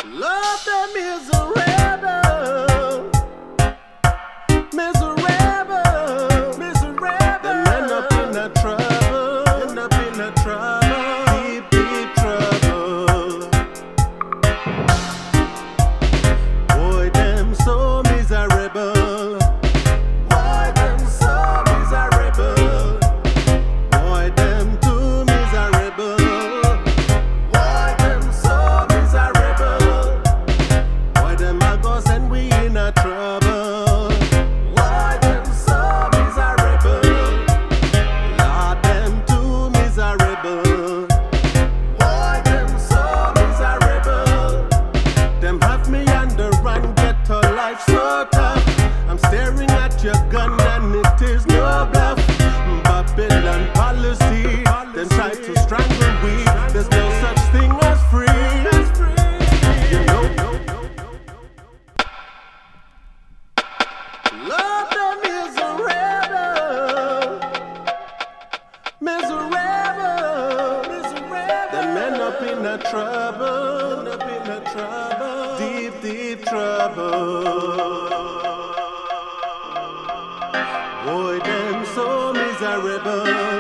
Love them miserable, miserable, miserable. Them end up in a trouble, end up in a trouble, deep, deep trouble. Boy, them so miserable. Boy, them so miserable. Boy, them too miserable. Boy, them so miserable. Boy, them a go send we in a trouble. Boy, them so miserable. Lord, them too miserable. Boy, them so miserable. Them have me under and get a life so tough. I'm staring at your gun and it is no bluff. Babylon policy, them try to strangle we. There's no such thing as free. You know, love them miserable, miserable, miserable. Them end up in a trouble, end up in a trouble, deep, deep trouble. Boy, them so miserable.